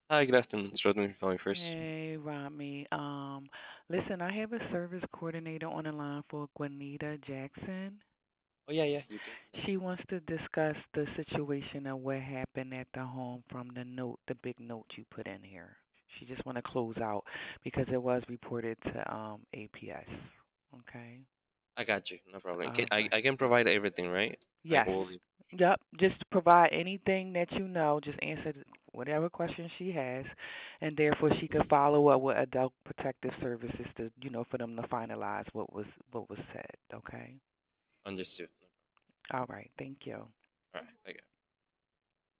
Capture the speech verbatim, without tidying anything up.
Hi, good afternoon. It's Rodney calling first. Hey, Rami. Um, listen, I have a service coordinator on the line for Gwanita Jackson. Oh yeah, yeah, you can. She wants to discuss the situation of what happened at the home from the note, the big note you put in here. She just want to close out because it was reported to um A P S. Okay. I got you. No problem. Can, All I right. I can provide everything, right? Like Yes. all the. Yep. Just provide anything that you know. Just answer th- whatever question she has, and therefore she could follow up with Adult Protective Services to, you know, for them to finalize what was what was said. Okay. Understood. All right. Thank you. All right. I got.